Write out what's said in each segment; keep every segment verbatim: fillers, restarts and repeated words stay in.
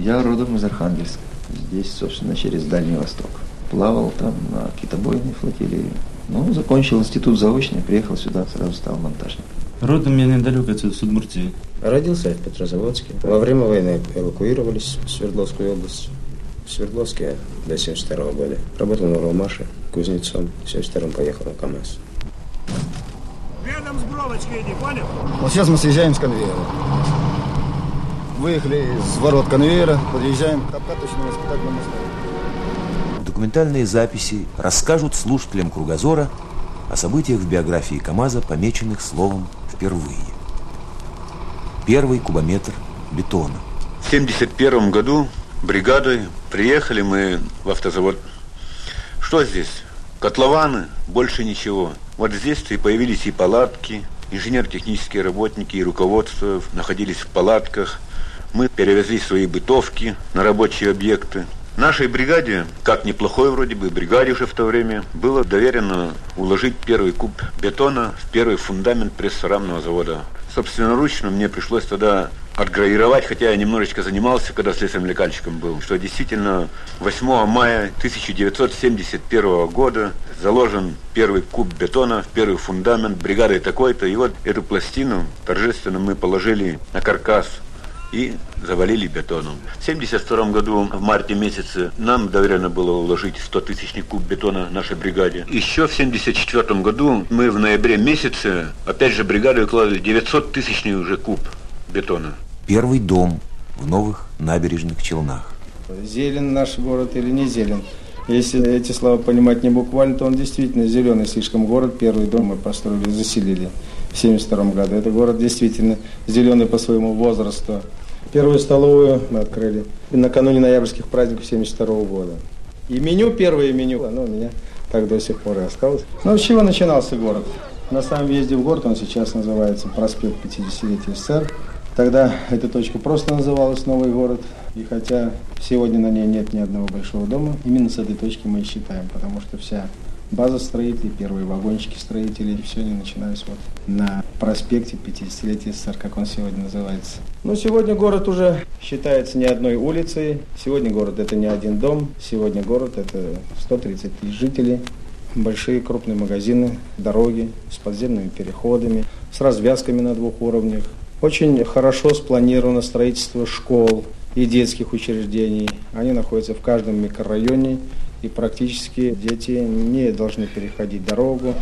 Я родом из Архангельска. Здесь, собственно, через Дальний Восток. Плавал там на китобойной флотилии. Ну, закончил институт заочный, приехал сюда, сразу стал монтажником. Родом я недалеко отсюда, с Удмуртии. Родился я в Петрозаводске. Во время войны эвакуировались в Свердловскую область. В Свердловске до семьдесят второго года. Работал на Уралмаше, кузнецом. В семьдесят втором поехал на КамАЗ. Рядом с бровочкой иди, понял? Вот сейчас мы съезжаем с конвейера. Выехали с ворот конвейера, подъезжаем к обкаточному испытательному стану. Документальные записи расскажут слушателям «Кругозора» о событиях в биографии КамАЗа, помеченных словом «впервые». Первый кубометр бетона. В семьдесят первом году бригадой приехали мы в автозавод. Что здесь? Котлованы, больше ничего. Вот здесь-то и появились и палатки, инженер-технические работники и руководство находились в палатках. Мы перевезли свои бытовки на рабочие объекты. Нашей бригаде, как неплохой вроде бы бригаде уже в то время, было доверено уложить первый куб бетона в первый фундамент пресс-рамного завода. Собственноручно мне пришлось тогда отгравировать, хотя я немножечко занимался, когда слесарем-лекальщиком был, что действительно восьмого мая тысяча девятьсот семьдесят первого года заложен первый куб бетона в первый фундамент бригадой такой-то. И вот эту пластину торжественно мы положили на каркас и завалили бетоном. В семьдесят втором году, в марте месяце, нам доверено было уложить сто тысячный куб бетона нашей бригаде. Еще в семьдесят четвёртом году мы в ноябре месяце, опять же, бригадой укладывали девятьсот тысячный уже куб бетона. Первый дом в новых набережных Челнах. Зелен наш город или не зелен? Если эти слова понимать не буквально, то он действительно зеленый слишком город. Первый дом мы построили, заселили в семьдесят втором году. Это город действительно зеленый по своему возрасту. Первую столовую мы открыли накануне ноябрьских праздников семьдесят второго года. И меню, первое меню, оно у меня так до сих пор и осталось. Ну, с чего начинался город? На самом въезде в город он сейчас называется проспект пятидесятилетия СССР. Тогда эта точка просто называлась Новый город. И хотя сегодня на ней нет ни одного большого дома, именно с этой точки мы и считаем, потому что вся база строителей, первые вагончики строителей, все они начинались вот на проспекте пятидесятилетия СССР, как он сегодня называется. Но сегодня город уже считается не одной улицей, сегодня город это не один дом, сегодня город это сто тридцать тысяч жителей, большие крупные магазины, дороги с подземными переходами, с развязками на двух уровнях. Очень хорошо спланировано строительство школ и детских учреждений. Они находятся в каждом микрорайоне, и практически дети не должны переходить дорогу.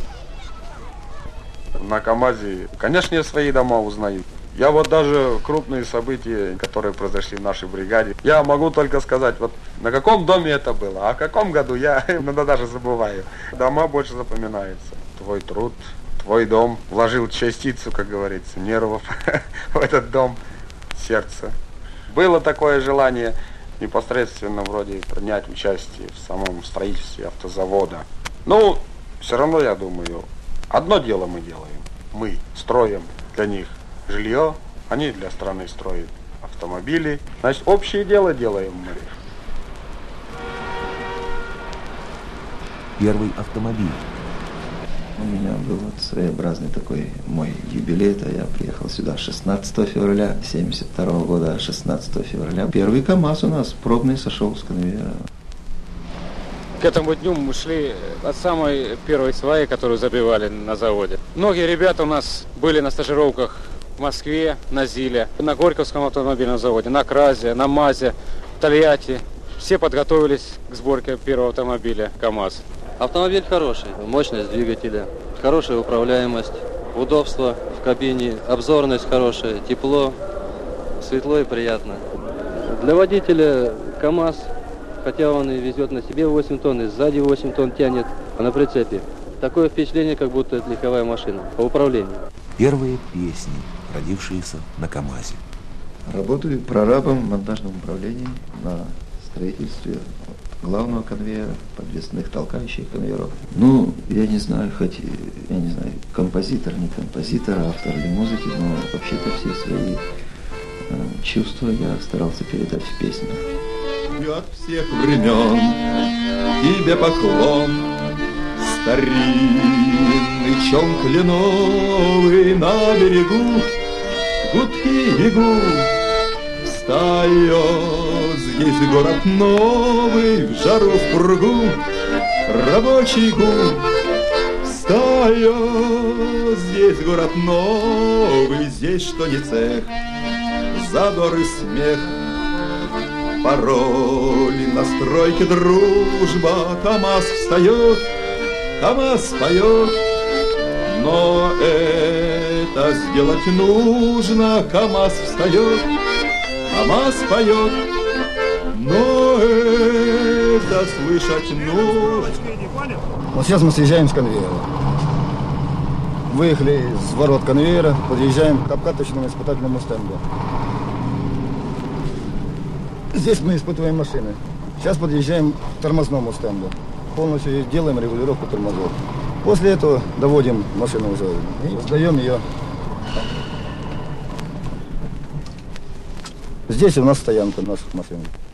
На КамАЗе, конечно, я свои дома узнаю. Я вот даже крупные события, которые произошли в нашей бригаде, я могу только сказать, вот на каком доме это было, а в каком году я иногда даже забываю. Дома больше запоминаются. Твой труд, твой дом вложил частицу, как говорится, нервов в этот дом, сердце. Было такое желание непосредственно вроде принять участие в самом строительстве автозавода. Ну, все равно, я думаю, одно дело мы делаем. Мы строим для них жилье, они для страны строят автомобили. Значит, общее дело делаем мы. Первый автомобиль. У меня был вот своеобразный такой мой юбилей. Это я приехал сюда шестнадцатого февраля семьдесят второго года, шестнадцатого февраля. Первый КамАЗ у нас пробный сошел с конвейера. К этому дню мы шли от самой первой сваи, которую забивали на заводе. Многие ребята у нас были на стажировках в Москве, на ЗИЛе, на Горьковском автомобильном заводе, на КРАЗе, на МАЗе, в Тольятти. Все подготовились к сборке первого автомобиля КамАЗ. Автомобиль хороший, мощность двигателя, хорошая управляемость, удобство в кабине, обзорность хорошая, тепло, светло и приятно. Для водителя КамАЗ, хотя он и везет на себе восемь тонн, и сзади восемь тонн тянет, а на прицепе. Такое впечатление, как будто это легковая машина по управлению. Первые песни, родившиеся на КамАЗе. Работаю прорабом в монтажном управлении на строительстве главного конвейера, подвесных толкающих конвейеров. Ну, я не знаю, хоть, я не знаю, композитор, не композитор, автор или музыки, но вообще-то все свои э, чувства я старался передать в песнях. От всех времен тебе поклон, старинный чон кленовый на берегу, гудки бегут, Встает здесь город новый, в жару, в пургу, рабочий гул. Встает здесь город новый, здесь что не цех, задор и смех. Пароли на стройке дружба, КамАЗ встает, КамАЗ поет. Но это сделать нужно, КамАЗ встает, КамАЗ поет. Но это слышать нужно. Вот сейчас мы съезжаем с конвейера. Выехали с ворот конвейера, подъезжаем к обкаточному испытательному стенду. Здесь мы испытываем машины. Сейчас подъезжаем к тормозному стенду. Полностью делаем регулировку тормозов. После этого доводим машину уже и сдаем ее. Здесь у нас стоянка наших машин.